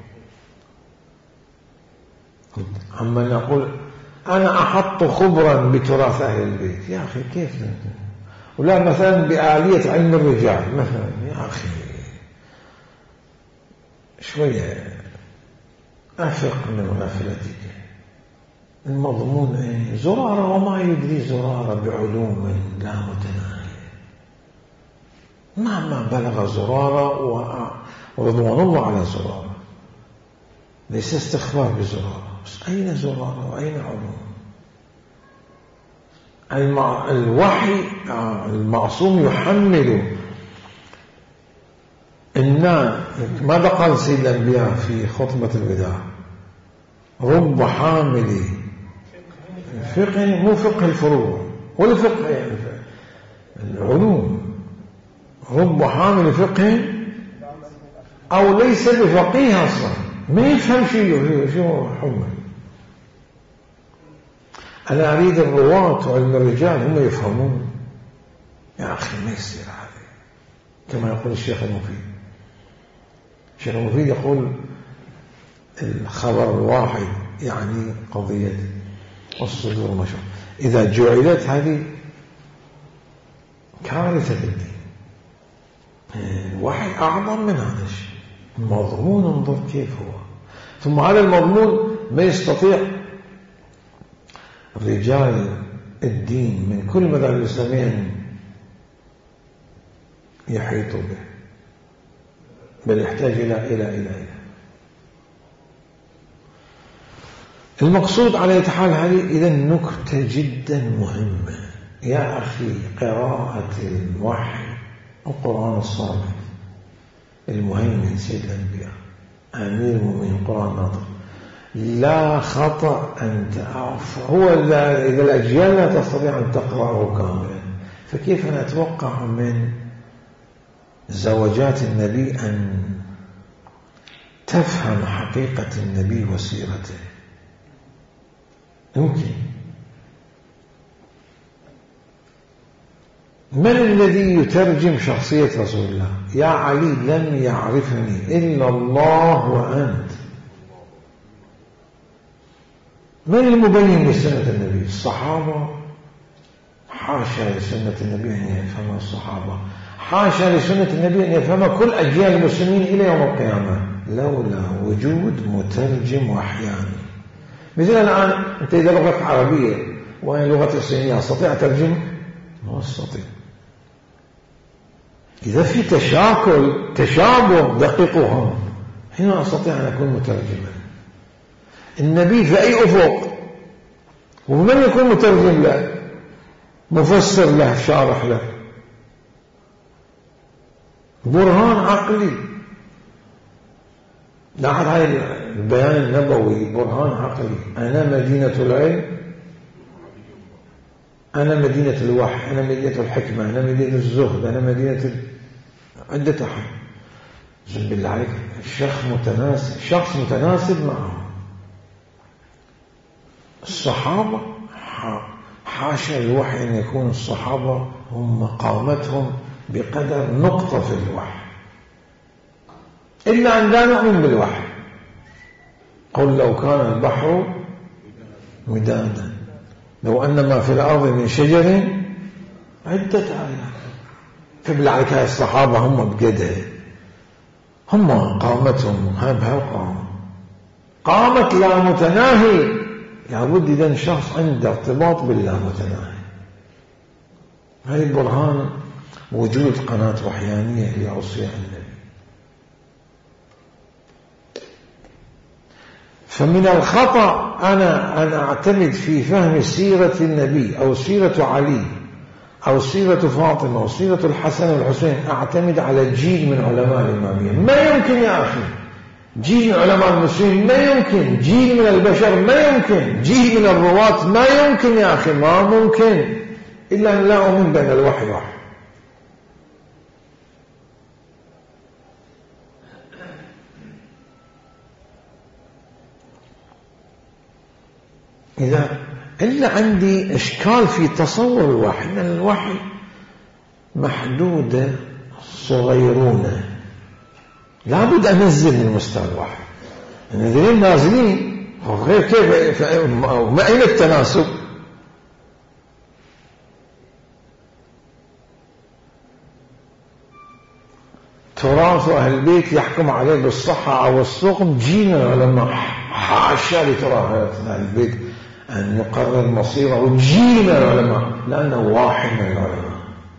أما نقول أنا أحط خبرا بتراث أهل البيت، يا أخي كيف؟ ولا مثلا بآلية علم الرجال مثلا، يا أخي شوية أفق من غفلتك. المضمون إيه؟ زرارة وما يدري زرارة بعلوم لا متناهية. مهما بلغ زرارة ورضوان الله على زرارة، ليس استخبار بزرارة، بس أين زرارة وأين علوم؟ الوحي المعصوم يحمل ماذا قال سيد الأنبياء في خطبة الوداع؟ رب حامل فقه، مو فقه الفروع ولا فقه العلوم، رب حامل فقه أو ليس بفقيه أصلا، ما يفهم شو حمل. أنا أريد الرواة وعلم الرجال هم يفهمون. يا أخي ما يصير هذا، كما يقول الشيخ المفيد. الشيخ المفيد يقول الخبر الواحد يعني قضية الصدور مشروع. إذا جعلت هذه كارثة بالدين. الوحي أعظم من هذا الشيء. المضمون انظر كيف هو. ثم هذا المضمون ما يستطيع رجال الدين من كل مذاهب الإسلامية يحيطوا به، بل يحتاج إلى المقصود على حال. هذه إذا نكتة جدا مهمة يا أخي. قراءة الوحي القرآن الصامت المهيمن سيد الأنبياء أمير المؤمنين القرآن ناطق، لا خطأ أن تعرف. هو إذا الأجيال لا تستطيع أن تقرأه كاملا، فكيف أنا أتوقع من زوجات النبي أن تفهم حقيقة النبي وسيرته؟ يمكن. من الذي يترجم شخصية رسول الله؟ يا علي لم يعرفني إلا الله وأنت. من المبين لسنة النبي؟ الصحابة. حاشا لسنة النبي أن يفهم الصحابة، حاشا لسنة النبي أن يفهم كل أجيال المسلمين إلى يوم القيامة، لولا وجود مترجم وحياني. مثل الآن أنت إذا لغة عربية وأنا لغة الصينية أستطيع أترجم؟ ما أستطيع. إذا في تشابه دقيق وهم، هنا أستطيع أن أكون مترجما. النبي في أي أفق، ومن يكون مترجم له، مفسر له، شارح له، برهان عقلي. لاحظ هاي البيان النبوي، برهان عقلي. أنا مدينة العلم، أنا مدينة الوحي، أنا مدينة الحكمة، أنا مدينة الزهد، أنا مدينة عدة أحد. زين بالله عليك، شخص متناسب معه. الصحابة حاشا الوحي أن يكون الصحابة هم قامتهم بقدر نقطة في الوحي، إلا أن لا نؤمن بالوحي. قل لو كان البحر مدادا لو أن ما في الأرض من شجر عدة آيات. فبالله عليك هاي الصحابة هم بقدر، هم قامتهم بهالقامة، قامت لا متناهي. لابد إذن شخص عنده ارتباط بالله متناهي. هاي برهان وجود قناة وحيانية لأوصياء النبي. فمن الخطأ أنا أعتمد في فهم سيرة النبي أو سيرة علي أو سيرة فاطمة أو سيرة الحسن والحسين، أعتمد على جيل من علماء الإمامية. ما يمكن يا أخي. جيل من علماء المسلمين ما يمكن، جيل من البشر ما يمكن، جيل من الرواة ما يمكن يا أخي، ما ممكن، إلا أن لا أؤمن بين الوحي واحد. إلا عندي إشكال في تصور الوحي، أن الوحي محدودة صغيرونة، لابد أن أنزل من مستوى الوحي. النازلين نازلين غير كيف، ما أين التناسب؟ تراث أهل البيت يحكم عليه بالصحة أو السقم، جينا العلماء حاشا لتراث أهل البيت أن يقرر مصيره، جينا العلماء لأنه واحد من العلماء،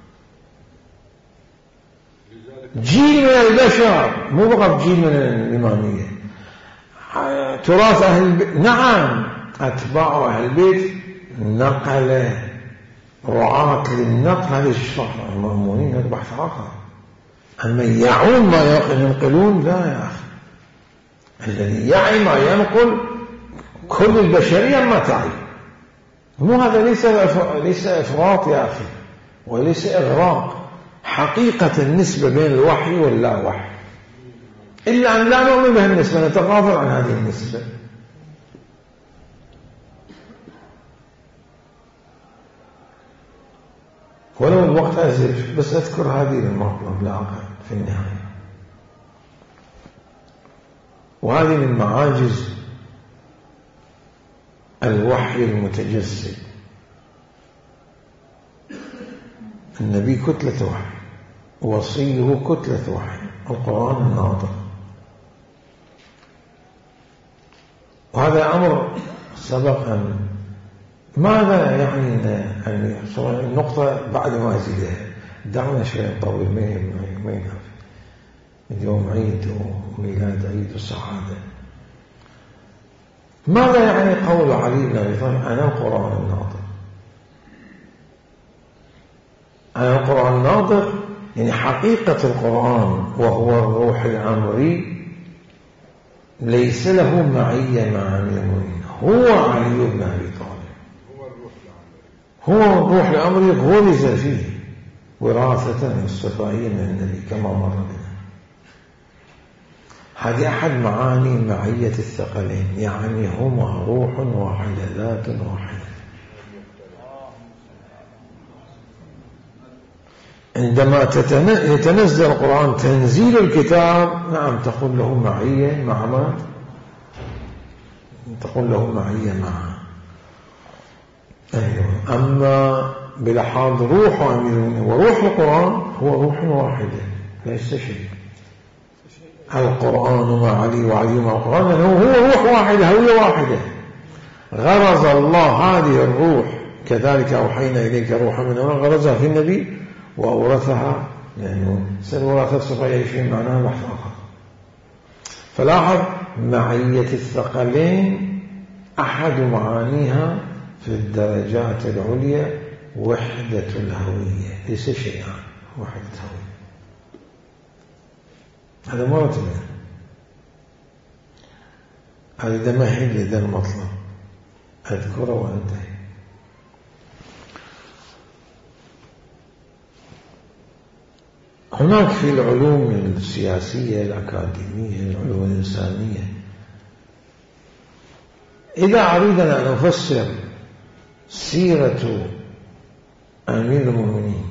جيل من البشر، مو فقط جيل من الإمامية. تراث أهل البيت، نعم أتباع أهل البيت نقل رعاة للنقل، هذا الشرع المأمونين، هذا بحث آخر. أما يعون ما ينقلون لا يا أخي، الذي يعي ما ينقل كل البشرية ما تعي. مو هذا ليس إفراط يا أخي وليس إغراق، حقيقة النسبة بين الوحي واللا وحي، إلا أن لا نؤمن بها النسبة، نتغافل عن هذه النسبة. ولو الوقت أزف بس أذكر هذه المطلب لا أقل في النهاية. وهذه من معاجز الوحي المتجسد. النبي كتلة وحي، وصيه كتلة وحي، القرآن الناطق. وهذا أمر سبق أن ماذا يعني النقطة بعد ما أزيدها، دعونا شوي نطول، ما ينفع اليوم عيد وميلاد عيد السعادة. ماذا يعني قول علي بن أبي طالب أنا القرآن الناطق؟ أنا القرآن الناطق يعني حقيقة القرآن وهو الروح الأمري ليس له معية مع المؤمنين، هو علي بن أبي طالب، هو الروح الأمري غرز فيه وراثة اصطفائية من النبي كما مر بنا. هذه أحد معاني معية الثقلين، يعني هما روح واحدة ذات واحدة. عندما يتنزل القرآن تنزيل الكتاب، نعم تقول له معية مع ما تقول له معية مع أيوة. أما بلحاظ روح وروح القرآن هو روح واحدة ليس شيء. القرآن مع علي وعلي مع القرآن هو روح واحدة، هوية واحدة. غرز الله هذه الروح، كذلك أوحينا إليك روحا من أمرنا، غرزها في النبي وأورثها، يعني سنورثة سوف يعيشين معناها بحث آخر. فلاحظ معية الثقلين أحد معانيها في الدرجات العليا وحدة الهوية، ليس شيئا، وحدة هوية. هذا مرة منه، هذا دمهد لذا المطلب أذكره وأنتهي. هناك في العلوم السياسية الأكاديمية العلوم الإنسانية، إذا أريدنا أن نفسر سيرة أمير المؤمنين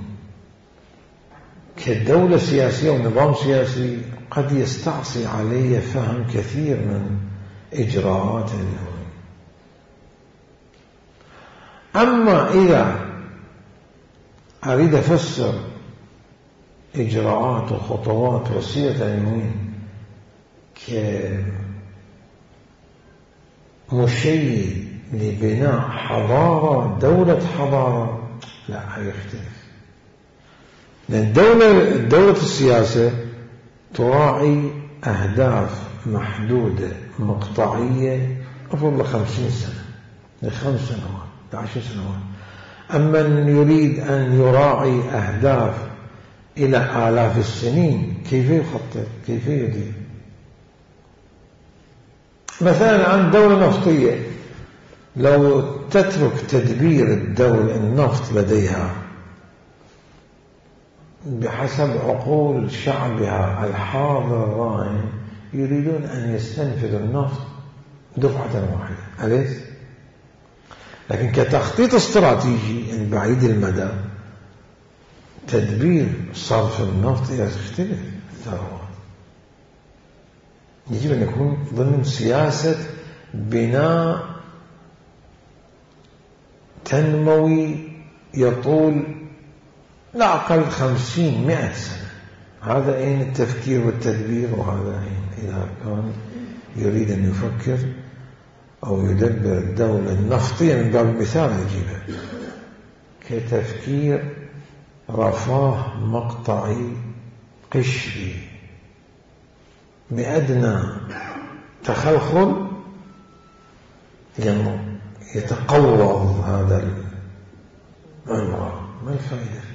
كدولة سياسية ونظام سياسي، قد يستعصي علي فهم كثير من إجراءات اليوم. أما إذا أريد أفسر إجراءات وخطوات وسيلة المؤمنين كمشيد لبناء حضارة، دولة حضارة، لا يختلف. لأن دولة السياسة تراعي أهداف محدودة مقطعية أفضل 50 سنة ل5 سنوات ل10 سنوات. أما من يريد أن يراعي أهداف إلى آلاف السنين، كيف يخطط؟ كيف يدير؟ مثلا عن دولة نفطية، لو تترك تدبير الدولة النفط لديها بحسب عقول شعبها الحاضر الراهن، يريدون أن يستنفذوا النفط دفعة واحدة، أليس؟ لكن كتخطيط استراتيجي بعيد المدى، تدبير صرف النفط يختلف الثروات. يجب أن يكون ضمن سياسة بناء تنموي يطول لا أقل 50-100 سنة. هذا أين التفكير والتدبير؟ وهذا أين إذا كان يريد أن يفكر أو يدبر الدولة النفطية من باب المثال نجيبها كتفكير رفاه مقطعي قشري بأدنى تخلخل يتقوض هذا الأمر. ما الفائدة؟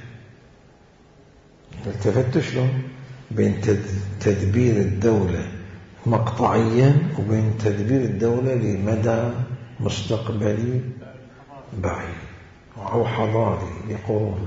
التفت شلون بين تدبير الدولة مقطعيا وبين تدبير الدولة لمدى مستقبلي بعيد أو حضاري لقرون.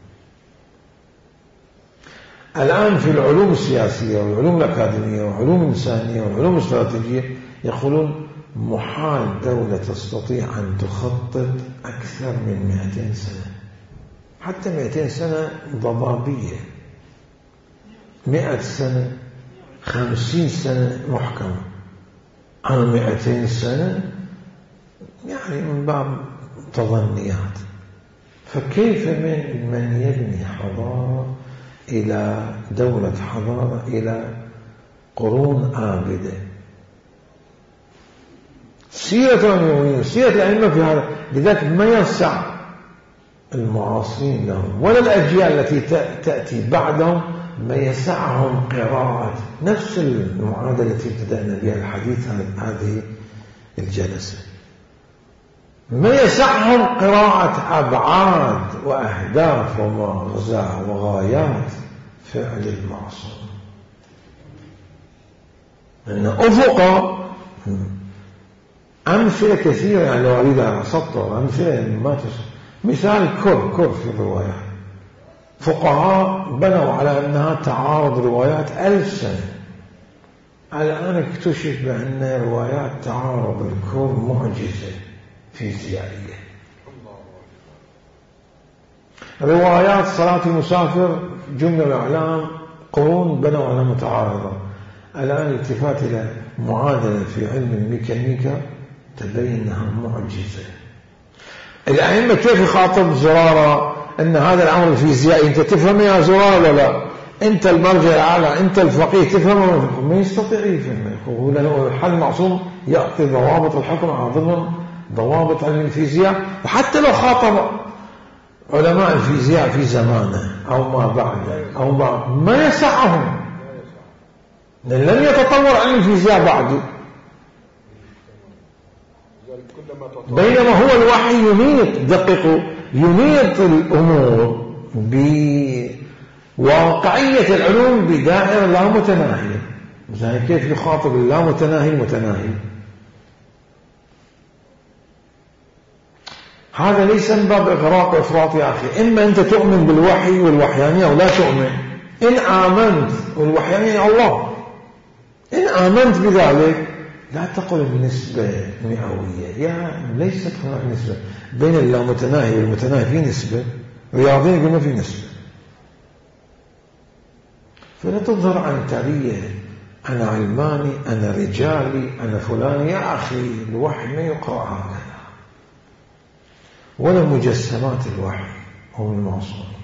الآن في العلوم السياسية والعلوم الأكاديمية والعلوم الإنسانية والعلوم الاستراتيجية يقولون محال دولة تستطيع أن تخطط أكثر من 200 سنة، حتى 200 سنة ضبابية، 100 سنة 50 سنة محكمة، عن 200 سنة يعني من باب تظنيات. فكيف من يبني حضارة إلى دولة حضارة إلى قرون آبدة؟ سيرة المؤمنين سيرة الأئمة في هذا، لذلك ما يسع المعاصرين لهم ولا الأجيال التي تأتي بعدهم ما يسعهم قراءة نفس المعادلة التي ابتدأنا بها الحديث عن هذه الجلسة. ما يسعهم قراءة أبعاد وأهداف ومغزى وغايات فعل المعصوم. أن أفق أمثلة كثيرة، يعني لو أريد أن أسطر أمثلة ما تسطر. مثال كر في الروايات، فقهاء بنوا على أنها تعارض روايات 1000 سنة. الآن اكتشف بأن روايات تعارض الكر معجزة فيزيائية. روايات صلاة المسافر جملة الإعلام قرون بنوا على متعارضة. الآن الالتفات إلى معادلة في علم الميكانيكا تبين أنها معجزة. الأئمة كيف يخاطب زرارة أن هذا الأمر الفيزيائي أنت تفهم يا زرارة ولا لا؟ أنت المرجع الأعلى، أنت الفقيه تفهم؟ ما يستطيع يفهم. ولأنه الحل معصوم يأتي ضوابط الحكم على ضمن ضوابط علم الفيزياء. وحتى لو خاطب علماء الفيزياء في زمانه أو ما بعده أو ما يسعهم، لن يتطور علم الفيزياء بعده. بينما هو الوحي يميط، دققوا، يميط الأمور بواقعية العلوم بدائرة لا متناهية. مثلا كيف يخاطب اللا متناهي المتناهي؟ هذا ليس من باب إغراق وإفراط يا أخي. إما أنت تؤمن بالوحي والوحيانية أو لا تؤمن. إن آمنت والوحيانية الله، إن آمنت بذلك لا تقل بنسبة مئوية، يعني ليست هناك نسبة بين اللامتناهي والمتناهي، في نسبة رياضية بما في نسبة. فلا تظهر عنترية، أنا علماني، أنا رجالي، أنا فلاني. يا أخي الوحي ما يقرأ هكذا، ولا مجسمات الوحي هم المعصومين.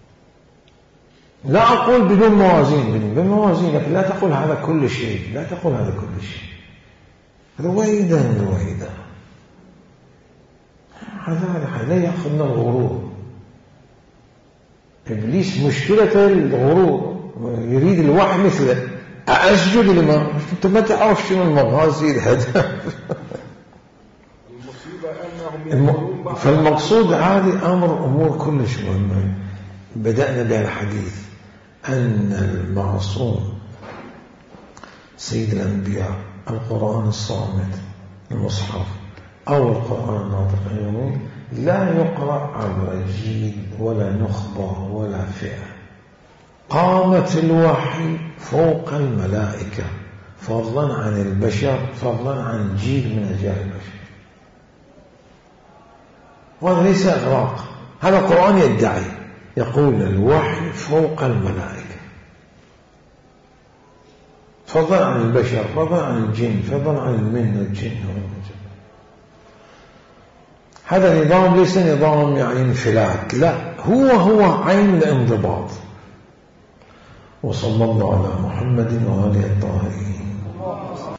لا أقول بدون موازين، بالموازين، لكن لا تقول هذا كل شيء، لا تقول هذا كل شيء، رويدا هذا لا يأخذنا الغرور. إبليس مشكلة الغرور، يريد الوحي مثله. أسجد لما أنت ما تعرف شنو المغازي الهدف. فالمقصود هذه أمور كلش مهمة. بدأنا بالحديث أن المعصوم سيد الأنبياء، القرآن الصامت، المصحف أو القرآن الناطق اليومي لا يقرأ عبر جيل ولا نخبة ولا فئة. قامت الوحي فوق الملائكة فضلا عن البشر، فضلا عن جيل من أجيال البشر. وهذا ليس إغراق، هذا القرآن يدعي، يقول الوحي فوق الملائكة فضلا عن البشر، فضلا عن الجن، فضلا عن المن والجن. هذا نظام ليس نظام يعني انفلات، لا، هو عين الانضباط. وصلى الله على محمد وآله الطاهرين.